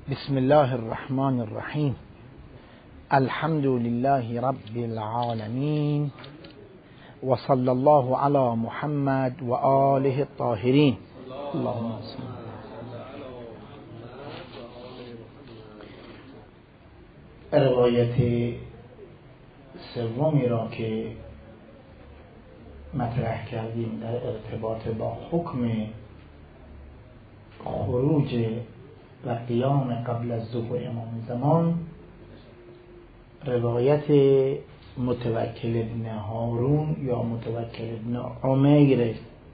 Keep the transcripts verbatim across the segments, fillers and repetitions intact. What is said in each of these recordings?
بسم الله الرحمن الرحیم. الحمد لله رب العالمین و صلی الله علی محمد و آله الطاهرین. اللهم صل. روایت سومی را که مطرح کردیم در ارتباط با حکم خروج و قیام قبل از ظهور امام زمان، روایت متوکل ابن هارون یا متوکل ابن عمیر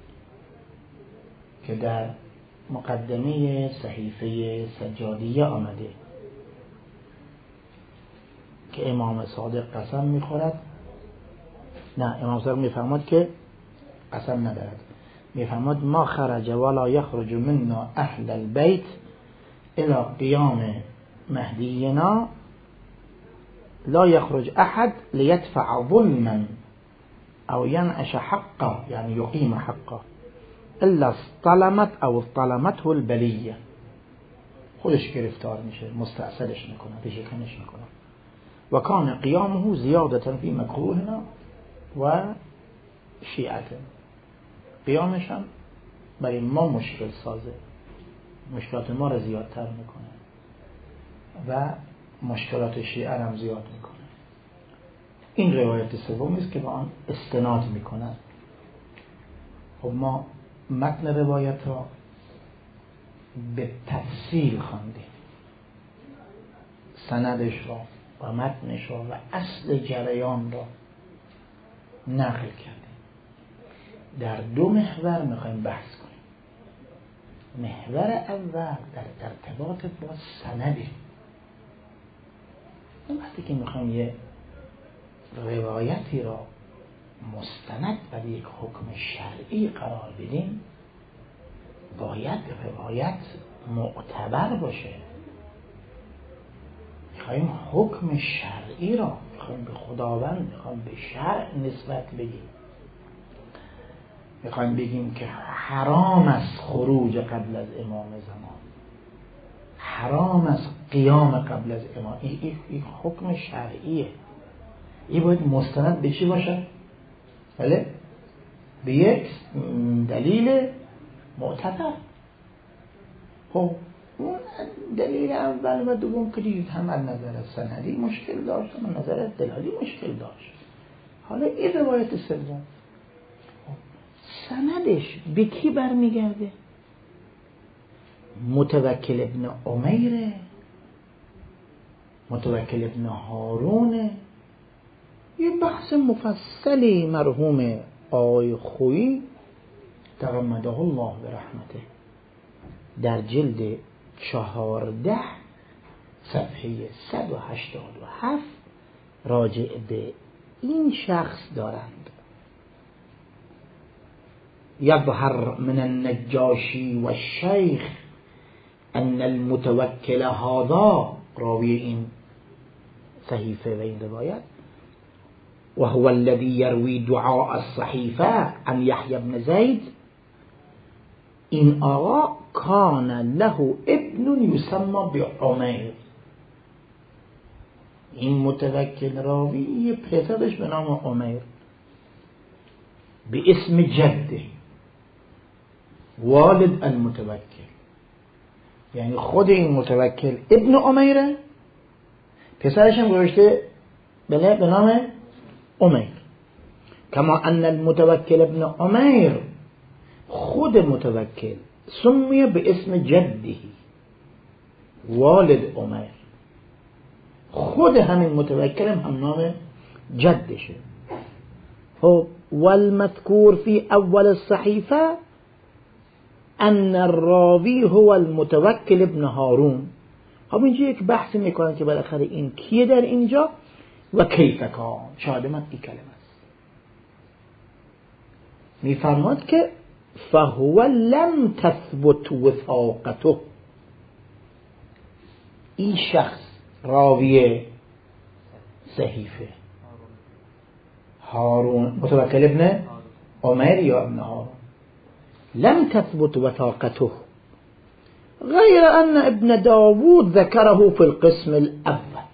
که در مقدمه صحیفه سجادیه آمده که امام صادق قسم میخورد، نه امام صادق میفرماد که قسم ندارد، میفرماد ما خرج ولا یخرج منا اهل البیت الى قیام مهدینا لا یخرج احد لیدفع ظلما او ینعش حقا، یعنی یقیم حقا، الا استلمت او استلمته البلیه. خودش گرفتار میشه، مستعصلش میکنه، پیشکنش میکنه. و کان قیامه زیادتا فی مکروهنا و شیعتنا، قیامش هم برای ما مشکل سازه، مشکلات ما را زیادتر میکنه و مشکلات شیعه هم زیاد میکنه. این روایت سومی است که با آن استناد میکنند. خب ما متن روایت را به تفصیل خواندیم، سندش را و متنش را و اصل جریان را نقل کردیم. در دو محور میخوایم بحث کنیم. محور اول در ارتباط با سنده. اون وقتی که میخوایم یه روایتی را مستند و یک حکم شرعی قرار بدیم، باید روایت معتبر باشه. میخوایم حکم شرعی را، میخوایم به خداوند، میخوایم به شرع نسبت بدیم. میخوایم بگیم که حرام است خروج قبل از امام زمان، حرام است قیام قبل از امام. این, این حکم شرعیه. این باید مستند به چی باشه؟ بله؟ به یک دلیل معتبر. خب اون دلیل اول و دوم که دید هم از نظر سندی مشکل داشت، هم از نظر دلالی مشکل داشت. حالا این روایت سوم سندش به کی برمیگرده؟ متوکل ابن عمیره، متوکل ابن هارونه. یه بحث مفصلی مرحوم آقای خویی تغمده الله به رحمته در جلد چهارده صفحه صد و هشتاد و هفت راجع به این شخص دارند. یظهر من النجاشی و الشیخ ان المتوکل هذا، راوی این صحیفه و این روایت، و هو الذي يروي دعاء الصحیفه عن یحیی بن زید، این آقا کان له ابن یسمى بعمیر. این متوکل راوی یه پسرش به نام عمیر به اسم جده، والد المتوکل، یعنی خود این متوکل ابن عمیره، پسرش هم گذاشته بله به نام عمیر. کما ان المتوکل ابن عمیر، خود متوکل سمیه به اسم جده والد عمیر، خود همین متوکل هم, هم نام جدشه. خب والمذکور فی اول الصحیفه ان الراوی هو المتوکل ابن هارون. خب اینجا یک بحث میکنن که بالاخره این کیه در اینجا و کیف کان، شادمت این کلمه است. میفرماد که فهو لم تثبت وثاقته، این شخص راوی صحیفه هارون متوکل ابن عمیر یا ابن هارون، لم تثبت وثاقته، غیر ان ابن داوود ذکره فی القسم الاول.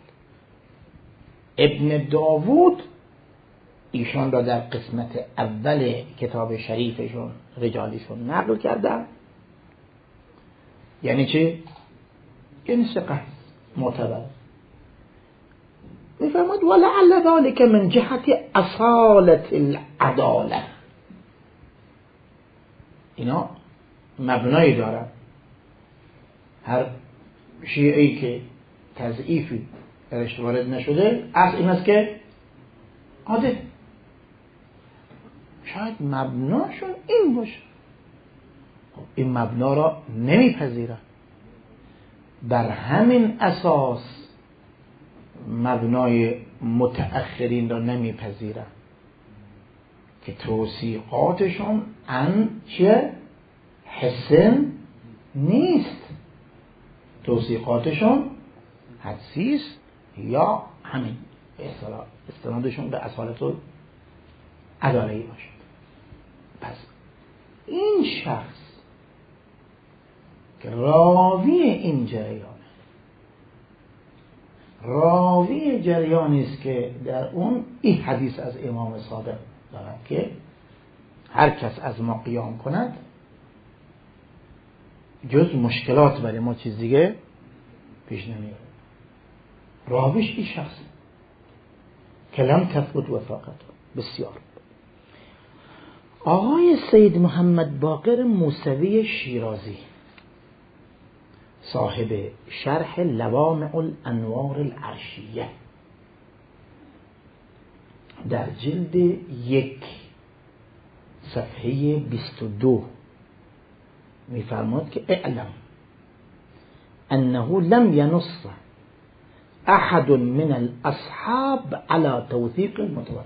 ابن داوود ایشان را در قسمت اول کتاب شریفشون رجالیشون نقل کردن. یعنی چی؟ یعنی ثقه معتبر. میفرماد ولعل ذلك من جهت اصالة العداله. اینا مبنایی دارن. هر شیعی که تضعیفی درش وارد نشده از این است که عادل. شاید مبناشون این باشه. این مبنا را نمیپذیرن. بر همین اساس مبنای متأخرین را نمیپذیرن که توصیقاتشون ان چه حسن نیست. توصیقاتشون حدیث یا همین اصطلاح استنادشون به اصالت عداله‌ای باشد. پس این شخص که راوی این جریان راوی جریانی است که در اون این حدیث از امام صادق دارد که هر کس از ما قیام کند جز مشکلات برای ما چیز دیگه پیش نمیاد. راویش این شخص که لم تثبت وثاقته. بسیار. آقای سید محمد باقر موسوی شیرازی صاحب شرح لوامع الانوار العرشیه در جلد یک صفحه بیست و دو میفرماد که اعلم انه لم ينص احد من الاصحاب على توثیق المتوکل.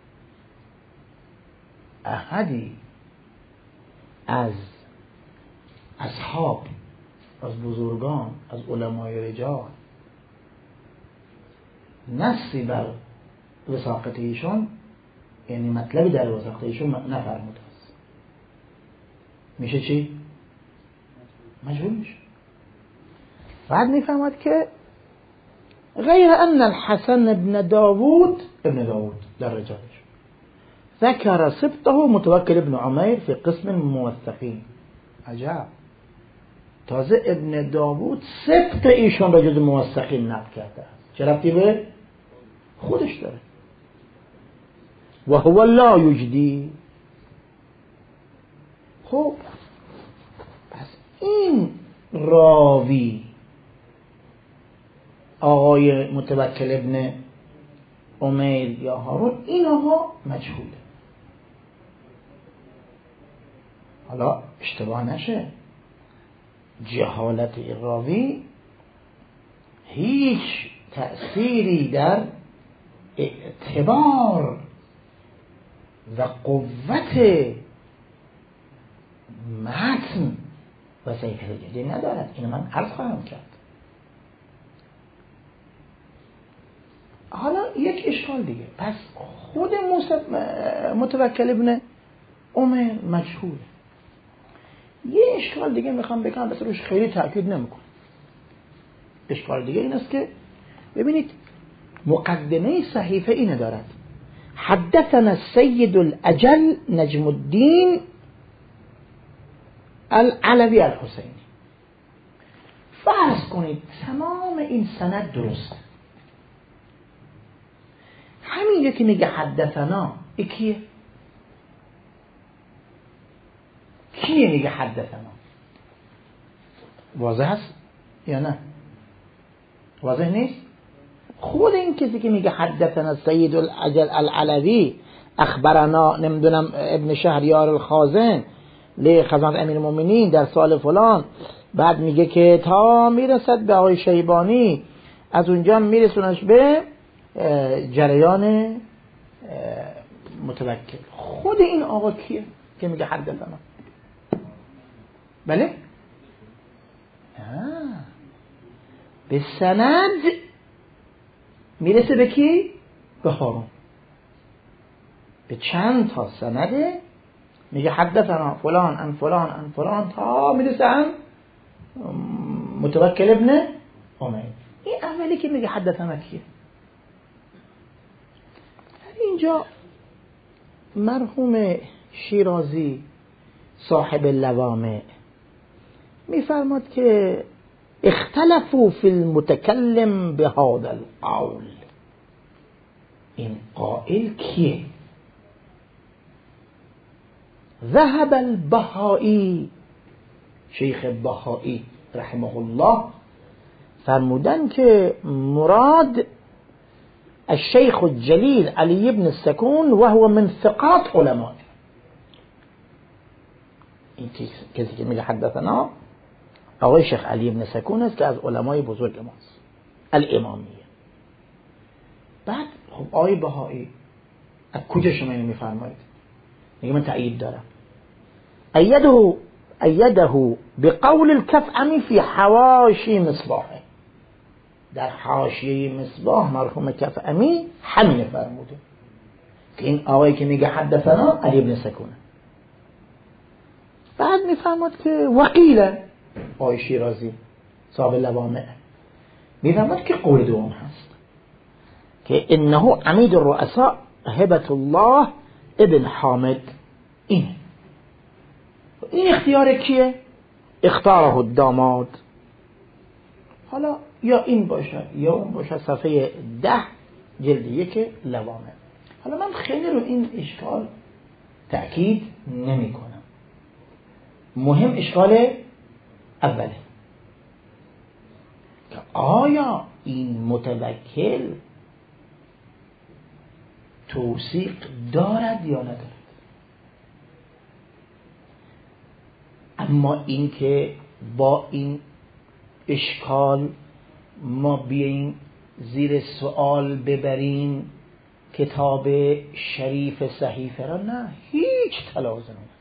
احدی از اصحاب، از بزرگان، از علمای رجال نصی بر وثاقت ایشان، یعنی مطلبی در وثاقت ایشان نفرموده است. میشه چی؟ مجهول میشه. بعد میفهمد که غیر ان الحسن ابن داوود ابن داوود در رجالش ذکر سبطه متوکل ابن عمیر فی قسم موثقین. عجب. تازه ابن داوود سبط ایشان را جز موثقین نقل کرده است. چه ربطی به خودش داره؟ و هو لا یجدی. خب پس این راوی آقای متوکل ابن عمیر یا هارون اینها مجهوله. حالا اشتباه نشه، جهالت این راوی هیچ تأثیری در اعتبار و قوت متن و صحیح جدی ندارد. اینو من عرض خواهم کرد. حالا یک اشکال دیگه، پس خود متوکل ابن عمر مجهول. یه اشکال دیگه میخوام بگم، بس روش خیلی تأکید نمیکنم. اشکال دیگه این است که ببینید مقدمه صحیفه اینه دارد: حدثنا السید الاجل نجم الدین العلوی الحسینی. فرض کنید تمام این سند درست، همین یکی میگه حدثنا، کیه؟ کیه میگه حدثنا؟ واضح است یا نه؟ واضح نیست؟ خود این کسی که میگه حدثنا سید الاجل العلوی اخبرنا نمیدونم ابن شهریار الخازن لی خزانت امیر المؤمنین در سال فلان، بعد میگه که تا میرسد به آقای شیبانی، از اونجا میرسونش به جریان متوکل. خود این آقا کیه که میگه حدثنا؟ بله؟ آه. به سند میرسه به کی؟ به هارون. به چند تا سنده میگه حدثنا فلان ان فلان ان فلان تا میرسه هم متوکل ابن امیر. این اولی که میگه حدثنا کیه؟ اینجا مرحوم شیرازی صاحب اللوامع میفرماد که اختلفوا فی المتکلم بهذا القول. این قائل کیه؟ ذهب البهائی، شیخ بهائی رحمه الله فرمودن که مراد الشيخ الجليل علي بن السكون وهو من ثقات علماء. این کسی که میگه حدثنا آقای شیخ علی بن سکون است که از علمای بزرگ ماست، الامامیه. بعد خب آقای بهائی از کجا شما اینو میفرمایید؟ میگه من تأیید دارم. ایده ایده بقول الكفعمی فی حواشی مصباحه، در حاشیه مصباح مرحوم کفعمی همین فرموده که این آقایی که میگه حدثنا علی بن سکونه. بعد میفرماد که وقیل آقای شیرازی صاحب لوامع میفرماد که قول دوم هست که انه عمید الرؤساء هبة الله ابن حامد. این این اختیار کیه؟ اختاره الداماد. حالا یا این باشه یا اون باشه. صفحه ده جلد یک لوامع. حالا من خیلی رو این اشکال تأکید نمی کنم. مهم اشکال اوله که آیا این متوکل توثیق دارد یا ندارد. اما این که با این اشکال ما بیاییم زیر سوال ببریم کتاب شریف صحیفه را، نه، هیچ تلازم ندارد.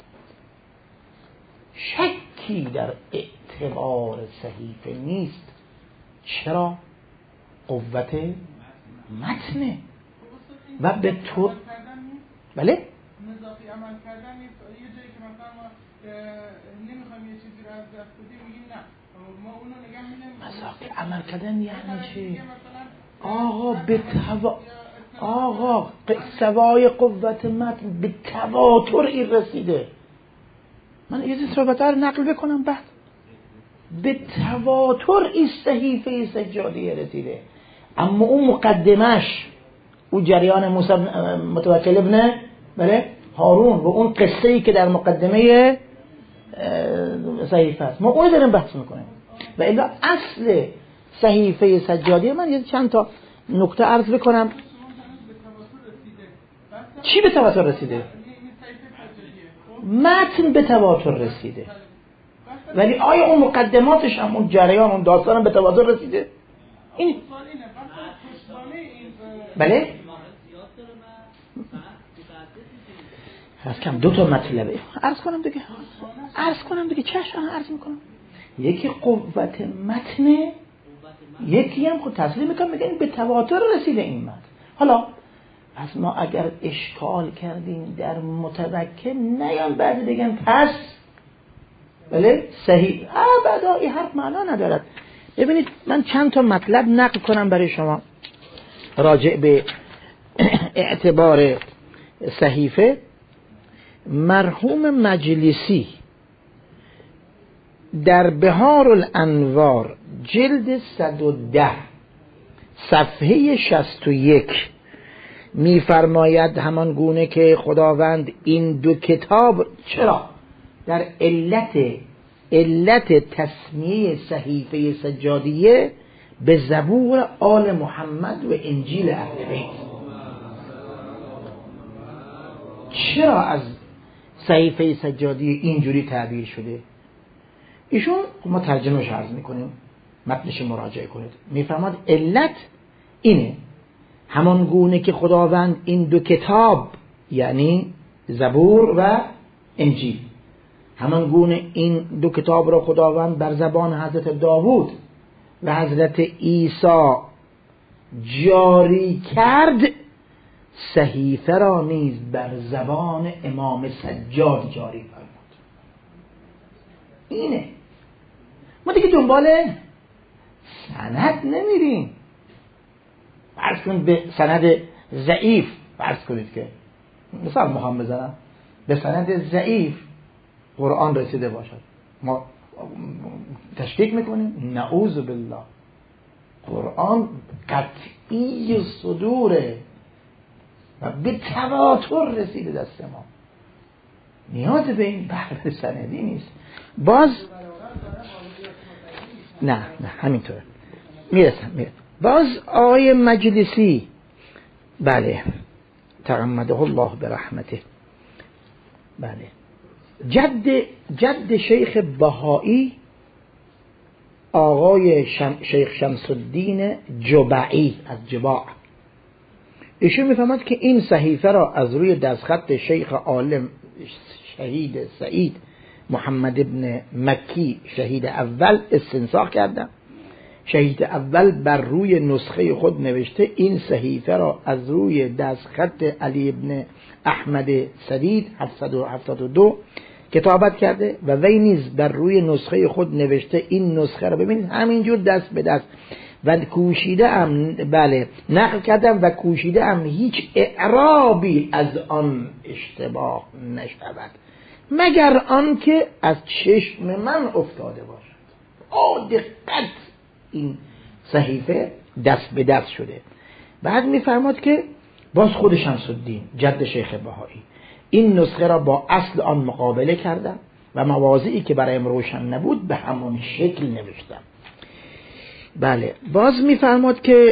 شکی در اعتبار صحیفه نیست. چرا؟ قوت متنه و به طور بله نظافی عمل کردن نیست. یه جایی که مثلا ما نمیخوایم یه چیزی رو از دست بدیم میگیم نه ما اونو نگه می‌داریم. نظافی عمل کردن یعنی چی؟ آقا به توا آقا سوای قوت متن به تواتر این رسیده. من یه صحبت رو نقل بکنم بعد به تواتر این صحیفه سجادیه رسیده. اما اون مقدمش اون جریان موسی متوکل ابن بله هارون و اون قصه ای که در مقدمه صحیفه است ما اون داریم بحث میکنیم. و الا اصل صحیفه سجادیه من یه چند تا نکته عرض بکنم. چی به تواتر رسیده؟ متن به تواتر رسیده، ولی آیا اون مقدماتش هم اون جریان اون داستان هم به تواتر رسیده؟ این بله از کم دو تا مطلبه عرض کنم دیگه عرض کنم دیگه چشم عرض میکنم. یکی قوت متن، یکی هم خود تسلیم میکنم میگن به تواتر رسیده این متن. حالا پس ما اگر اشکال کردیم در متوکل نیان بعد بگن پس بله صحیح ابدا این حرف معنا ندارد. ببینید من چند تا مطلب نقل کنم برای شما راجع به اعتبار صحیفه. مرحوم مجلسی در بهار الانوار جلد صد و ده صفحه شصت و یک می‌فرماید همان گونه که خداوند این دو کتاب چرا در علت علت تسمیه صحیفه سجادیه به زبور آل محمد و انجیل اهل بیت، چرا از صحیفه سجادیه اینجوری تعبیر شده؟ ایشون ما ترجمهش عرض میکنیم متنش مراجعه کنید. میفرماد علت اینه همان گونه که خداوند این دو کتاب یعنی زبور و انجیل، همان گونه این دو کتاب را خداوند بر زبان حضرت داوود و حضرت عیسی جاری کرد، صحیفه را نیز بر زبان امام سجاد جاری فرمود. اینه ما دیگه دنبال سند نمیریم. فرض کنید به سند ضعیف، فرض کنید که مثال میخوام بزنم، به سند ضعیف قرآن رسیده باشد، ما تشکیک میکنیم؟ نعوذ بالله. قرآن قطعی صدوره و به تواتر رسیده دست ما، نیاز به این بحث سندی نیست. باز نه نه همینطوره، میرسم میرسم. باز آقای مجلسی، بله تغمده الله برحمته، بله جد جد شیخ بهایی آقای شم شیخ شمس الدین جبعی از جباع، ایشون میفهمد که این صحیفه را از روی دستخط شیخ عالم شهید سعید محمد ابن مکی شهید اول استنساخ کردم. شهید اول بر روی نسخه خود نوشته این صحیفه را از روی دستخط علی ابن احمد سدید هفتصد و هفتاد و دو کتابت کرده و وی نیز بر روی نسخه خود نوشته این نسخه را ببینید همینجور دست به دست و کوشیده ام، بله نقل کردم و کوشیده ام هیچ اعرابی از آن اشتباه نشود مگر آن که از چشم من افتاده باشد. آه دقت، این صحیفه دست به دست شده. بعد میفرماد که باز خود شمس الدین جد شیخ بهایی این نسخه را با اصل آن مقابله کردم و مواضعی که برایم روشن نبود به همون شکل نوشتم. بله باز میفرماد که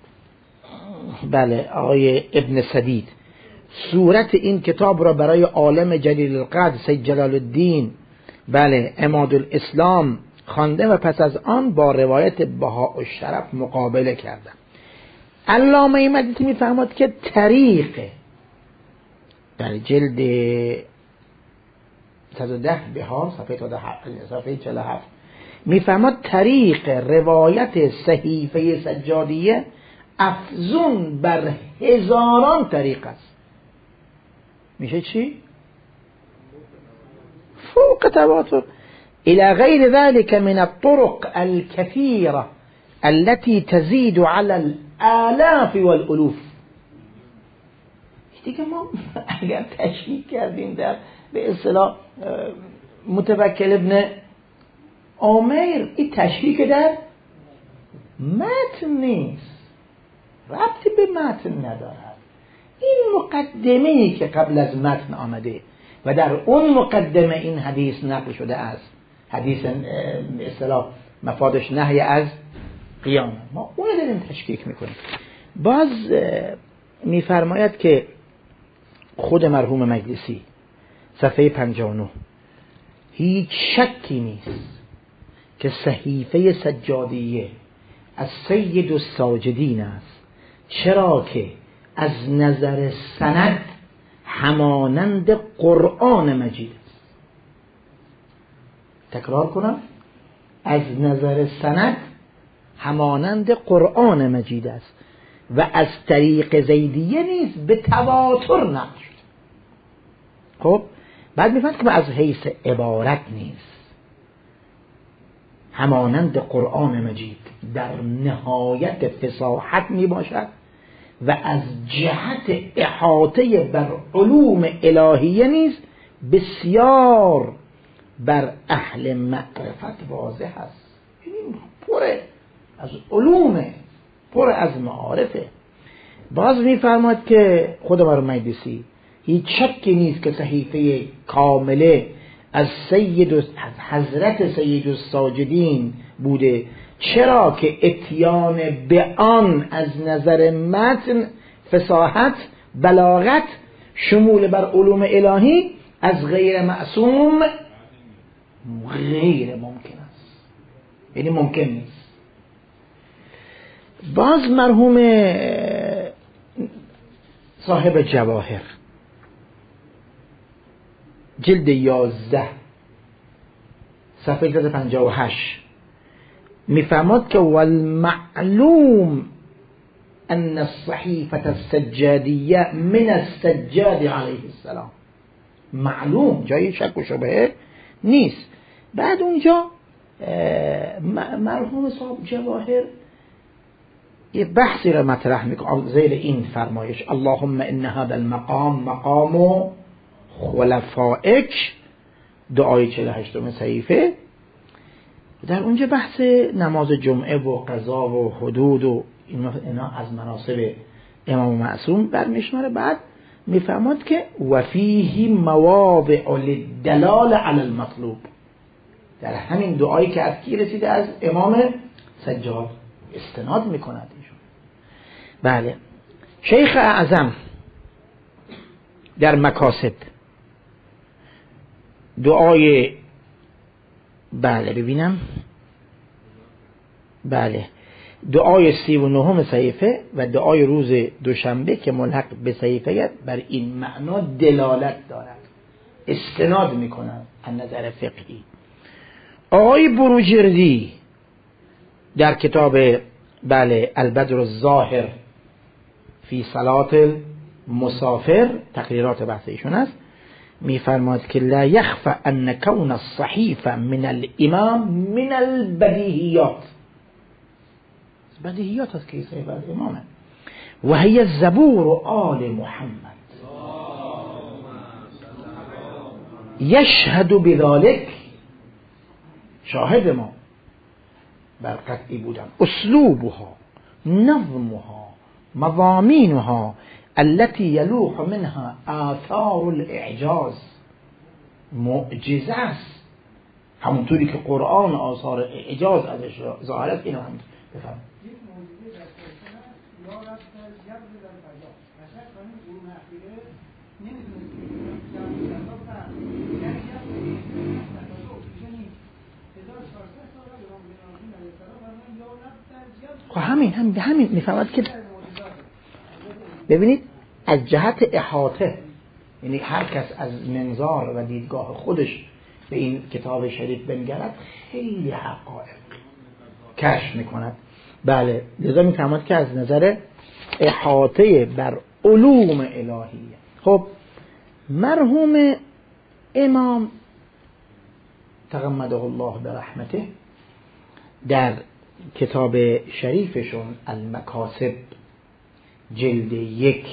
بله آقای ابن سدید صورت این کتاب را برای عالم جلیل القدر سید جلال الدین بله عماد الاسلام خوانده و پس از آن با روایت بهاءالشرف مقابله کردم. علامه مجلسی میفرماد که طریق در جلد صد و ده بهار صفحه چهل و هفت میفرماد طریق روایت صحیفه سجادیه افزون بر هزاران طریق است. میشه چی؟ فوق تواتر. الى غير ذلك من الطرق الكثيرة التي تزيد على الآلاف والألوف. دیگه ما اگر تشکیک کردیم در به اصطلاح متوکل ابن عامر، این تشکیک در متن نیست، ربطی به متن ندارد. این مقدمه‌ای که قبل از متن آمده و در اون مقدمه این حدیث نقل شده است، حدیث به اصطلاح مفادش نهی از قیام، ما اون رو داریم تشکیک میکنیم. باز میفرماید که خود مرحوم مجلسی صفحه پنجاه و نه هیچ شکی نیست که صحیفه سجادیه از سید الساجدین است، چرا که از نظر سند همانند قرآن مجید است. تکرار کنم، از نظر سند همانند قرآن مجید است و از طریق زیدیه نیز به تواتر نقل شد. خب بعد میفهمید که از حیث عبارت نیست همانند قرآن مجید در نهایت فصاحت می باشد و از جهت احاطه بر علوم الهیه نیز بسیار بر اهل معرفت واضح است. این پر از علومه، پر از معارفه. باز میفرماد که خود مرحوم مجلسی هیچ شکی نیست که صحیفه کامله از سید از حضرت سید الساجدین بوده، چرا که اتیان به آن از نظر متن، فصاحت، بلاغت، شمول بر علوم الهی از غیر معصوم غیر ممکن است، یعنی ممکن نیست. باز مرحوم صاحب جواهر جلد یازده صفحه پنجاه و هشت میفرماد که والمعلوم ان الصحیفه السجادیه من السجاد علیه السلام، معلوم، جای شک و شبهه نیست. بعد اونجا مرحوم صاحب جواهر یه بحثی را مطرح میکنه زیر این فرمایش اللهم ان هذا المقام مقام خلفائک، دعای چهل و هشتم صحیفه. در اونجا بحث نماز جمعه و قضا و حدود و اینا از مناسب امام معصوم برمیشماره. بعد میفهمد که و فیه مواضع للدلال علی المطلوب، در همین دعایی که از کی رسیده؟ از امام سجاد استناد میکند ایشون. بله، شیخ اعظم در مکاسب دعای، بله ببینم، بله دعای سی و نهم صحیفه و دعای روز دوشنبه که ملحق به صحیفه بر این معنا دلالت دارد، استناد میکنند از نظر فقهی. آقای بروجردی در کتاب بله البدر الظاهر فی صلاة المسافر، تقریرات بحث ایشون است، میفرماد که لا یخفى ان کون الصحیفه من الامام من البدیهیات، بدیهیات است که صحیفه از امامه، و هی زبور آل محمد یشهد بذلك، شاهد ما بر قطعی بودن، اسلوبها نظمها مضامینها التي يلوح منها آثار الاعجاز، معجزه است، همونطوری که قرآن آثار اعجاز ازش ظاهر است. اینو هم بفهم خب همین هم همین میفهمد که ببینید از جهت احاطه، یعنی هر کس از منظار و دیدگاه خودش به این کتاب شریف بنگرد خیلی حقایق کشف میکند. بله، لذا میفهمد که از نظر احاطه بر علوم الهیه. خب مرحوم امام تغمده الله برحمته در کتاب شریفشون المکاسب جلد یک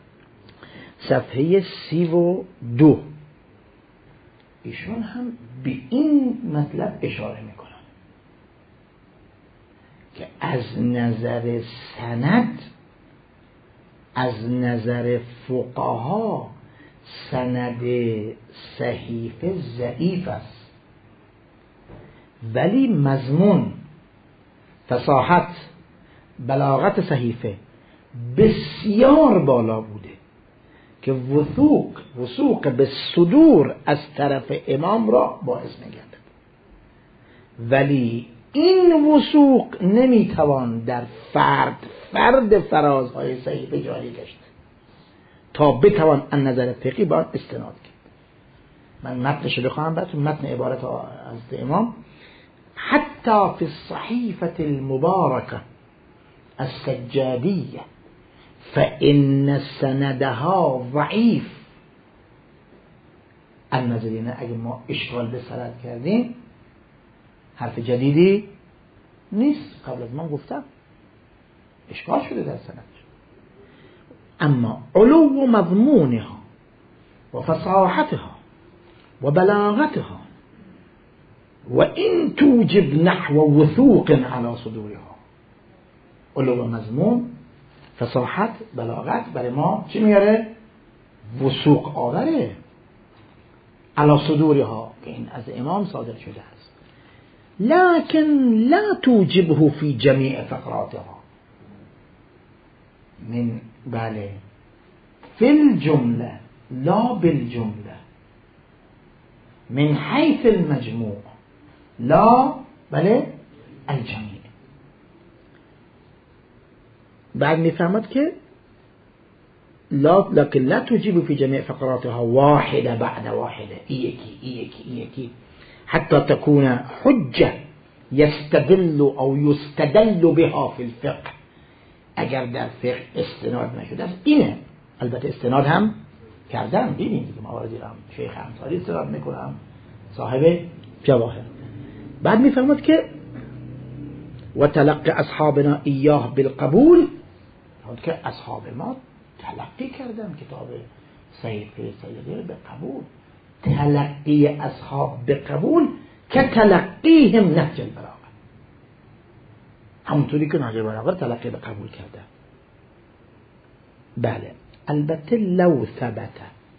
صفحه سی و دو ایشون هم به این مطلب اشاره میکنن که از نظر سند، از نظر فقها سند صحیفه ضعیف است، ولی مضمون، فصاحت، بلاغت صحیفه بسیار بالا بوده که وثوق وثوق به صدور از طرف امام را باعث می‌گردد، ولی این وثوق نمیتوان در فرد فرد فرازهای صحیفه جاری گشت تا بتوان از نظر فقهی با استناد کرد. من متنش بخوام براتون، متن عبارت از امام: حتی فی الصحیفة المبارکه السجادیه فإن سندها ضعیف. النظرینه اگه ما اشکال به سند کردیم حرف جدیدی نیست، قبل از من گفتم اشکال شده در سند، اما علو و مضمونها و فصاحتها و بلاغتها و این توجب نحو وثوق علی صدورها، علو و مضمون، فصاحت، بلاغت برای ما چی میاره؟ وثوق آوره علی صدورها، که این از امام صادر شده است، لكن لا توجبه في جميع فقراتها، من بله في الجمله لا بالجمله، من حيث المجموع لا بله الجميع. بعد میفهمد که لا لكن لا تجيب في جميع فقراتها واحدة بعد واحدة، إيكي إيكي إيكي حتى تكون حجة يستدل أو يستدل بها في الفقه. اگر در فقه استناد نشده است اینه. البته استناد هم کردن، دیدیم دیگه مواردی هم شیخ امثالی استناد میکنم، صاحب جواهر. بعد میفهمد که و تلقی اصحابنا ایاه بالقبول، که اصحاب ما تلقی کردن کتاب صحیفه سیدی به قبول. تلقی اصحاب به قبول که تلقیهم نهج البلاغه، همونطوری که نهج البلاغه تلقی به قبول کرده. بله البته لو ثبت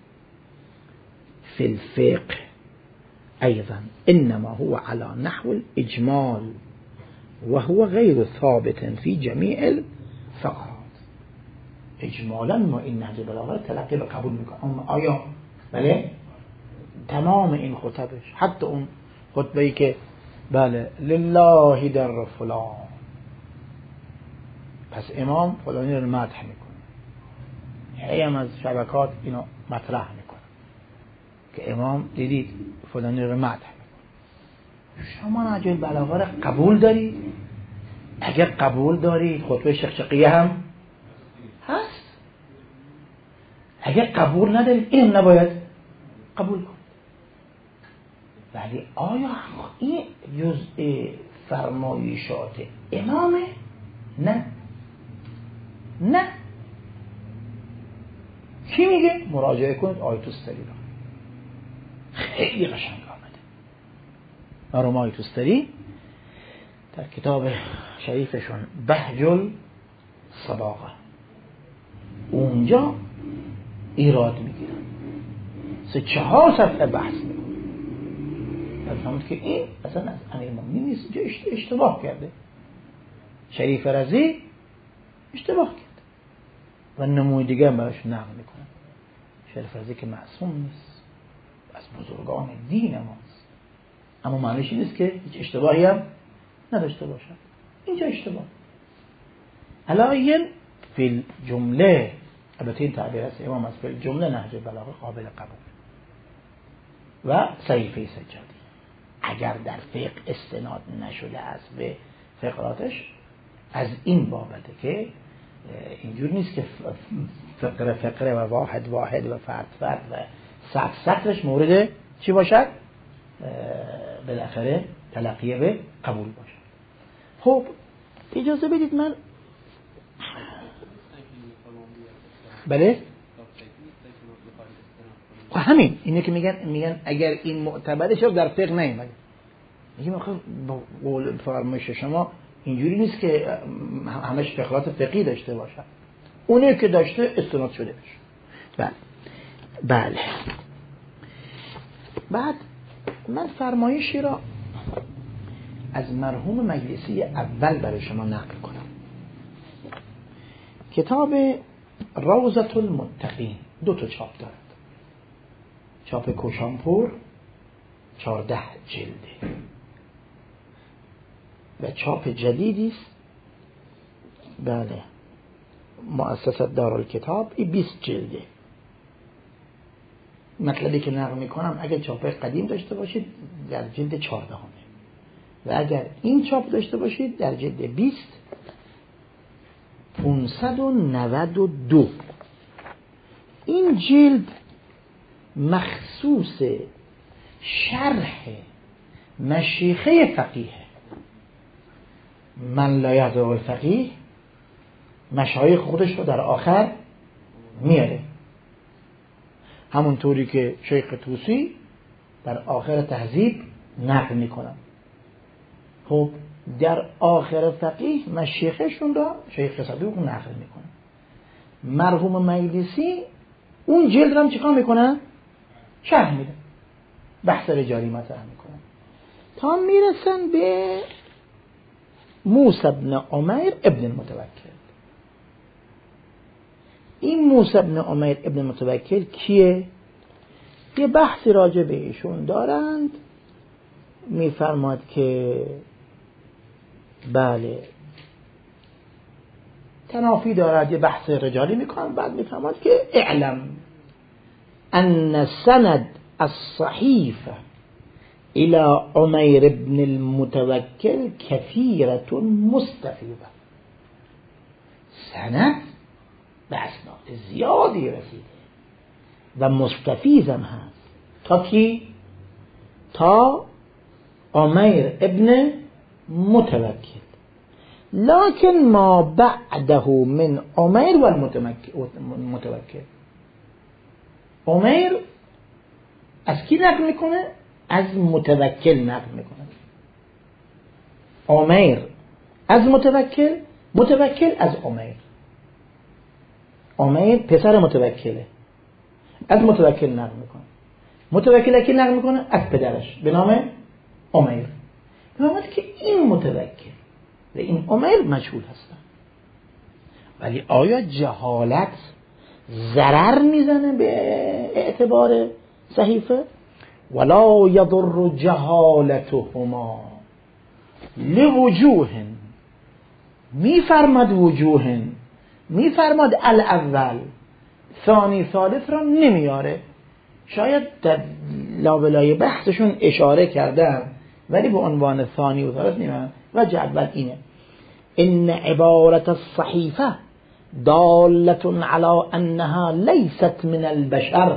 في الفقه ايضا انما هو على نحو الاجمال وهو غير ثابت في جميع الفقهات. اجمالا ما این نهج البلاغه تلقی به قبول میکنم، آیا بله تمام این خطبش، حتی اون خطبه‌ای که بله لله در فلان، پس امام فلانی رو مدح میکنه، هیم از شبکات اینو مطرح میکنه که امام دیدید فلانی رو مدح میکنه. شما نهج البلاغه رو قبول دارید؟ اگر قبول دارید خطبه شیخ شقیه هم هست. اگر قبول ندارید این نباید قبول کنید. ولی آیا این جزء فرمایشات امامه؟ نه نه. کی میگه؟ مراجعه کنید آیت الطستری را، خیلی قشنگ آمده. مرحوم آیت الطستری در کتاب شریفشون بهج الصباغه اونجا ایراد میگیرن، سه چهار صفحه بحث میکنن، فهمید که این اصلا از امیرالمومنین نیست، جا اشتباه کرده. شریف رضی اشتباه کرده و نمونه دیگه هم براش نقل میکنن. شریف رضی که معصوم نیست، از بزرگان دین ماست، اما معنیش نیست که هیچ اشتباهی هم نداشته باشد. اینجا اشتباه علایل فی الجمله، البته این تعبیر است امام از فی الجمله نهج البلاغه قابل قبول و صحیفه سجادی. اگر در فقه استناد نشده است به فقراتش، از این بابته که اینجور نیست که فقره فقره و واحد واحد و فرد فرد و سطر سطرش مورد چی باشد؟ بالاخره تلقیه به قبول باشد. خب اجازه بدید من بله همین اینه که میگن میگن اگر این معتبره شد در فقه نیامده. میگم آخه با قول فرمایش شما اینجوری نیست که همش فقرات فقهی داشته باشه، اونه که داشته استناد شده بشه. بله بله. بعد من فرمایشی را از مرحوم مجلسی اول برای شما نقل کنم. کتاب روضة المتقین دو تا چاپ دارد، چاپ کوشانپور چهارده جلده و چاپ جدیدی است بله مؤسسه دارالکتاب این بیست جلده. مطلبی که نقل میکنم اگر چاپ قدیم داشته باشید در جلد چهاردهم و اگر این چاپ داشته باشید در جلد بیست پانصد و نود و دو. این جلد مخصوص شرح مشیخه فقیه. من لا یعذر الفقیه مشایخ خودش رو در آخر میاره، همونطوری که شیخ طوسی در آخر تهذیب نقل میکنن. خب در آخر فقیه مشیخشون را شیخ صدوق نقل میکنن. مرحوم مجلسی اون جلد را هم چیکار میکنن؟ شرح میدن، بحث رجالی مطرح میکنن تا میرسن به موسی بن عمیر ابن المتوکل. این موسی بن عمیر ابن المتوکل کیه؟ یه بحثی راجع به ایشون دارند، میفرماد که بله تنافی دارد، یه بحث رجالی میکنن، بعد میفرماد که اعلم ان سند الصحیفه الى عمیر ابن المتوکل کثیرة مستفیضه. سند به اسناد زیادی رسیده و مستفیضم هست. تا کی؟ تا عمیر ابن متوکل، لكن ما بعده من عمیر و المتوکل. عمیر از کی نقل میکنه؟ از متوکل نقل میکنه. عمیر از متوکل، متوکل از عمیر. عمیر پسر متوکله، از متوکل نقل میکنه. متوکل از کی نقل میکنه؟ از پدرش به نام عمیر. میگه که این متوکل و این عمیر مجهول هستن. ولی آیا جهالت ضرر میزنه به اعتبار صحیفه؟ ولا یضر جهالتهما لوجوه، میفرماد وجوه، میفرماد الاول، ثانی ثالث را نمیاره. شاید در لابلای بحثشون اشاره کردن ولی به عنوان ثانی و ثالث نمیارن. و جدول اینه: ان عبارت الصحیفه دالة على انها لیست من البشر.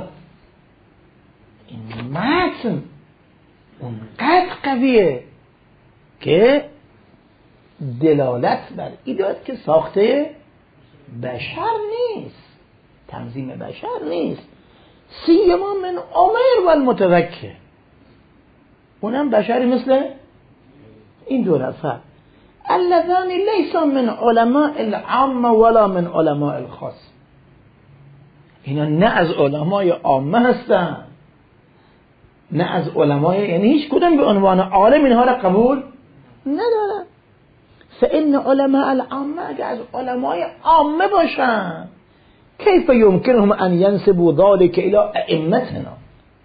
این متن اونقدر قویه که دلالت بر این داد که ساخته بشر نیست، تنظیم بشر نیست. سیما من عمیر و المتوکل، اونم بشری مثل این دو نفر. اللذان لیسا من علماء العامه ولا من علماء الخاص. اینا نه از علمای عامه هستن نه از علمای، یعنی هیچ کدوم به عنوان عالم اینها را قبول ندارن. فإن علماء العامه اگر از علمای عامه باشن کیف یمکنهم ان ینسبوا ذلك الى ائمتنا.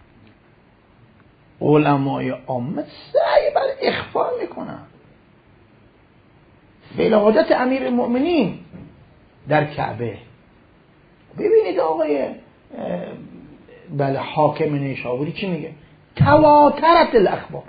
علمای عامه سعی بر اخفا میکنن. ولادت امیر المؤمنین در کعبه، ببینید آقای بله حاکم نیشابوری چی میگه؟ تواترت الاخبار،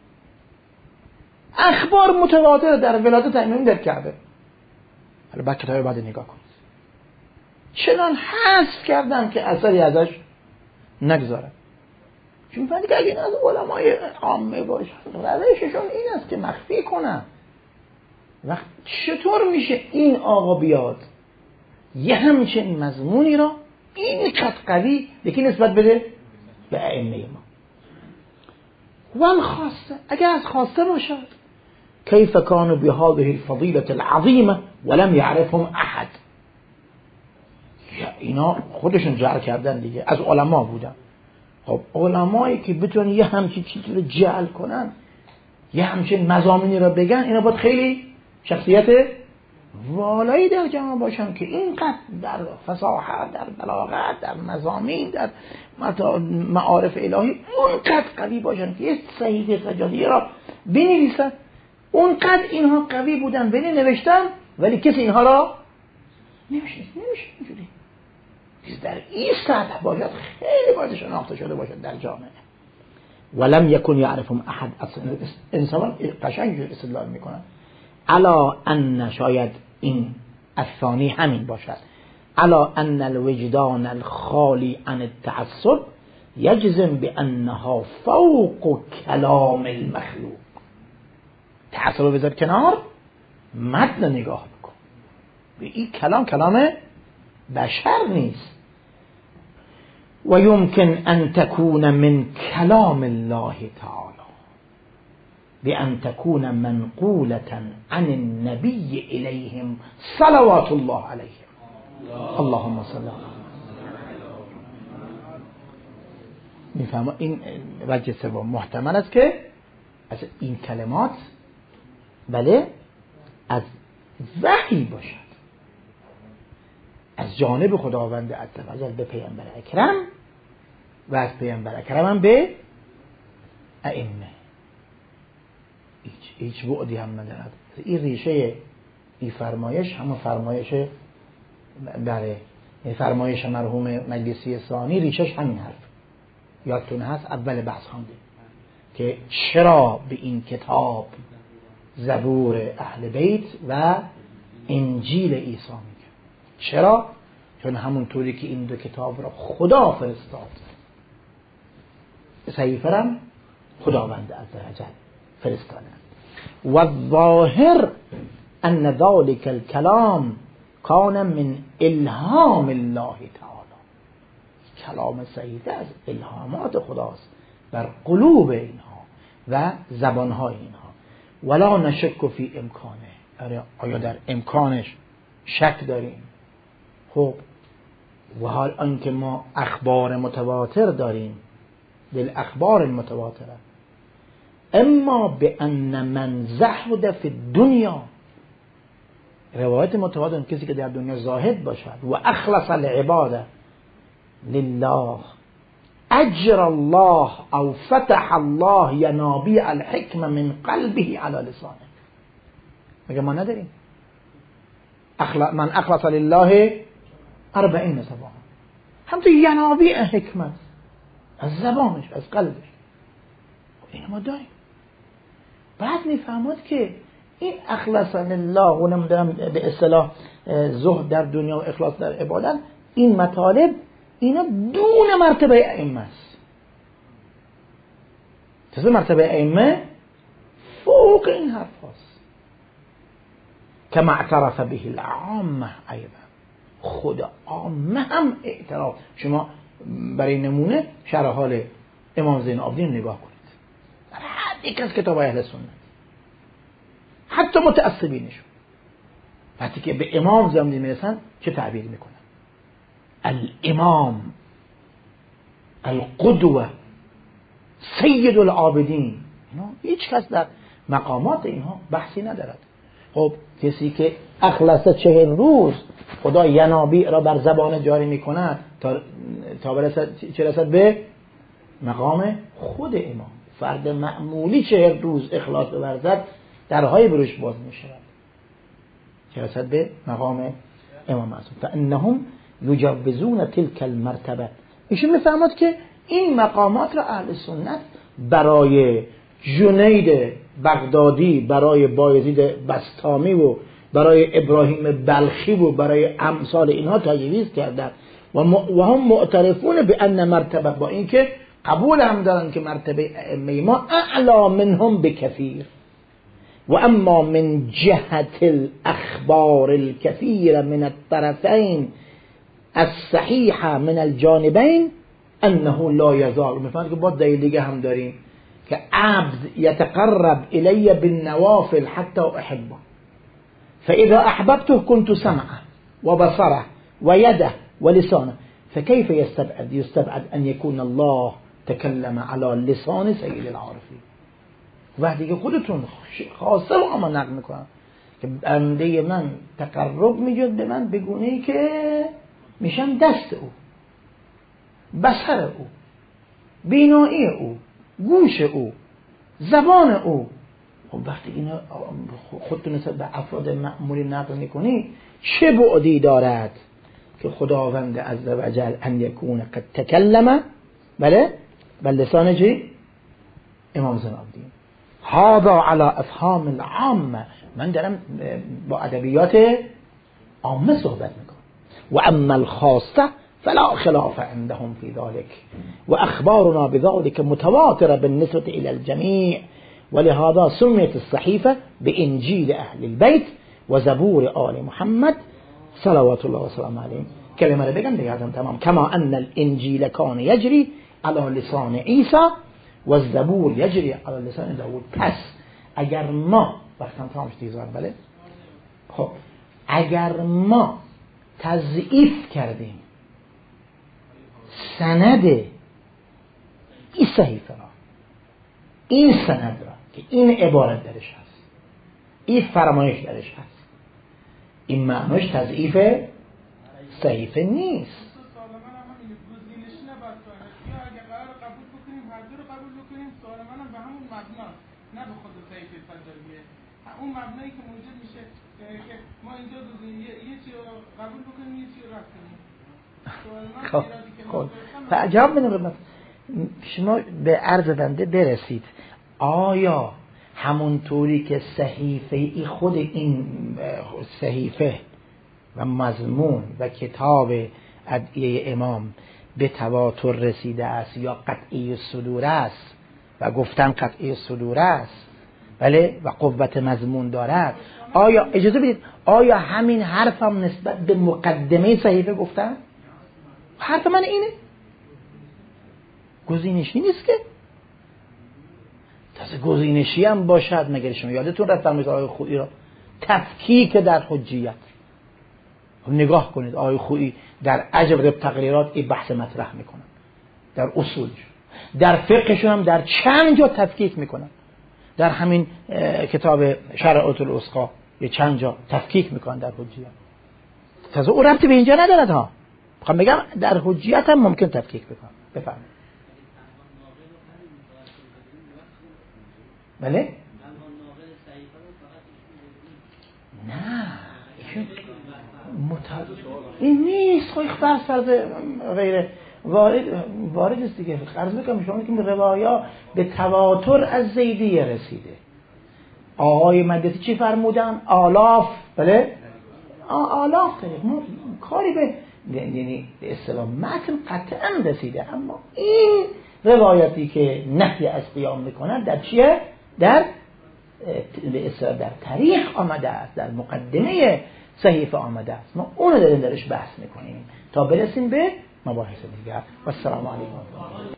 اخبار متواتر در ولادت امیر در کعبه. حالا بعد کتاب بعد نگاه کنید، چنان حذف کردن که اثری ازش نگذارن. چون فهمید که اگه این از علمای عامه باشن روششون این است که مخفی کنن. وقت چطور میشه این آقا بیاد یه همچین مضمونی را این قد قوی یکی نسبت بده به ائمه ما؟ والخاصه، اگر از خواسته باشد کیف کانوا بهذه الفضیلة العظیمه ولم یعرفهم احد. اینا خودشون جعل کردن دیگه، از علما بودن. خب علمایی که بتونن یه همچین چیزی رو جعل کنن، یه همچین مضامینی رو بگن، اینا باید خیلی شخصیت والایی در جامعه باشن که اینقدر در فصاحت، در بلاغت، در مضامین، در معارف الهی اونقدر قوی باشن که یه صحیفه سجادیه را بنویسن. اونقدر اینها قوی بودن بنی نوشتن ولی کسی اینها را نمیشه نمیشه اینجوری. در این سطح باید خیلی باید شناخته شده باشد در جامعه. ولم یکن یعرفهم احد. انسان قشنگ استدلال میکنن علا ان، شاید این الثانی همین باشد، علا ان الوجدان الخالی عن التعصب یجزم بانها فوق کلام المخلوق. تعصب بذار کنار، متن نگاه بکن، به این کلام کلام بشر نیست. و یمکن ان تکون من کلام الله تعالی بأن تكون منقولة عن النبي إليهم صلوات الله عليهم. اللهم صل على میفهمم این وجه سوم محتمل است که از این کلمات بله از وحی باشد، از جانب خداوند عزوجل به پیامبر اکرم و از پیامبر اکرم هم به ائمه. هیچ هیچ بعدی هم ندارد. این ریشه این فرمایش همون فرمایش برای فرمایش مرحوم مجلسی ثانی، ریشش همین حرف یادتون هست اول بحث خونده که چرا به این کتاب زبور اهل بیت و انجیل عیسی میگه. چرا؟ چون همون طوری که این دو کتاب را خدا فرستاد، صحیفه را خداوند عزوجل فرستادن. و ظاهر ان ذلك الكلام کان من الهام الله تعالی، کلام صحیفه از الهامات خداست بر قلوب اینها و زبانهای اینها. ولا نشک فی امکانه، آیا در امکانش شک داریم؟ خب و حال آنکه ما اخبار متواتر داریم، بالاخبار المتواتره، اما بان من زهد فی الدنیا، روایت متواتر کسی که در دنیا زاهد باشد و اخلص العباده لله اجر الله او فتح الله ینابیع الحکم من قلبه علی لسانه. مگه ما نداریم من اخلص لله اربعین صباحا، هم تو ینابیع حکمت از زبانش از قلبش، این ما داریم. بعد میفهمد که این اخلاص لله و نمیدونم به اصطلاح زهد در دنیا و اخلاص در عبادت، این مطالب اینا دون مرتبه ائمه است. تازه مرتبه ائمه فوق این حرف هست. کما اعترف به العامه، ایضا خود عامه هم اعتراف. شما برای نمونه شرح حال امام زین العابدین نگاه کنید، در حد یک از کتاب اهل سنت، حتی متعصبینشون وقتی که به امام زین العابدین میرسن چه تعبیر میکنن؟ الامام القدوه سید العابدین. اینا هیچ کس در مقامات اینها بحثی ندارد. خب کسی که اخلص چهل روز خدا ینابیع را بر زبان جاری میکند تا تا برسد چه رسد به مقام خود امام، فرد معمولی چهل روز اخلاص ورزد درهای بروش باز میشود چه رسد به مقام امام معصوم. فانهم یجوزون تلک المرتبه. ایشون میفهمد که این مقامات را اهل سنت برای جنید بغدادی، برای بایزید بسطامی و برای ابراهیم بلخی و برای امثال اینها تجویز کردند و هم معترفون به ان مرتبه، با اینکه قبول هم دارن که مرتبه ائمه ما اعلی منهم بکثیر. و اما من جهت الاخبار الكثير من الطرفين الصحيحه من الجانبين انه لا يزال. میفهمید که با دلیل دیگه هم داریم که عبد يتقرب الي بالنوافل حتى احبه فاذا احببته كنت سمعه وبصره ويده ولسانه فكيف يستبعد يستبعد ان يكون الله تكلم على لسان سيد العارفين. و دیگه خودتون خاصه رو اما نقل میکنم که بنده من تقرب میجد به من بگونه ای که میشم دست او، بصر او، بینایی او، گوش او، زبان او. خب وقتی اینا خودتون نسبت به افراد معمولی نقل میکنی چه بعدی دارد که خداوند عزوجل ان یکون قد تکلم بله بل لسان چی؟ امام زین العابدین. هذا على افهام العامه، من دارم با ادبیات عامه صحبت میکنم. و اما الخاصه فلا خلاف عندهم في ذلك و اخبارنا بذلك متواتره بالنسبه الى الجميع ولهذا سميت الصحيفه بانجيل اهل البيت و زبور آل محمد صلوات الله وسلامه علیهم. کلمه رو بگم دیگه تمام. کما ان الانجیل کان یجری على لسان عیسی و الزبور یجری علی لسان داوود. پس اگر ما وقتم تمام شد دیگه بله، خب اگر ما تضعیف کردیم سند این صحیفه را، این سند را که این عبارت درش هست، این فرمایش درش هست، این معناش تضعیف صحیفه نیست. نه به خود صحیفه فضلیه، اون مبنایی که موجود میشه که ما اینجا یه چی رو قبول بکنیم یه چی رو رد کنیم. خب خب جواب بدم. شما به عرض بنده برسید آیا همونطوری که صحیفه ای خود این صحیفه و مضمون و کتاب ادعیه امام به تواتر رسیده است یا قطعی صدور است و گفتن قطعی صدور است، بله و قوت مضمون دارد. آیا اجازه بدید آیا همین حرفم نسبت به مقدمه صحیفه گفتم؟ حرف من اینه، گزینشی نیست که. تازه گزینشی هم باشد مگر شما یادتون رفت فرمودید آقای خویی را تفکیک در حجیت. نگاه کنید آقای خویی در عجب رب تقریرات این بحث مطرح میکنن، در اصول، در فقهشون هم در چند جا تفکیک میکنن. در همین کتاب شرائط الاسقا یه چند جا تفکیک میکنن در حجیت. تازه او ربطی به اینجا ندارد ها. میخوام بگم در حجیت هم ممکن تفکیک بکنن. بفرمایید. بله؟ نه متعد... این نیست خواهی فرض فرض غیر وارد وارد است دیگه. عرض میکنم شما که روایا به تواتر از زیدیه رسیده. آقای مدتی چی فرمودن؟ آلاف. بله؟ آلاف ما کاری به یعنی به اصطلاح متن قطعا رسیده، اما این روایتی که نهی از قیام میکنن در چیه؟ در به اصطلاح در تاریخ آمده است، در مقدمه صحیفه آمده است. ما اون رو داریم درش بحث میکنیم تا برسیم به مباحث دیگر. و السلام علیکم.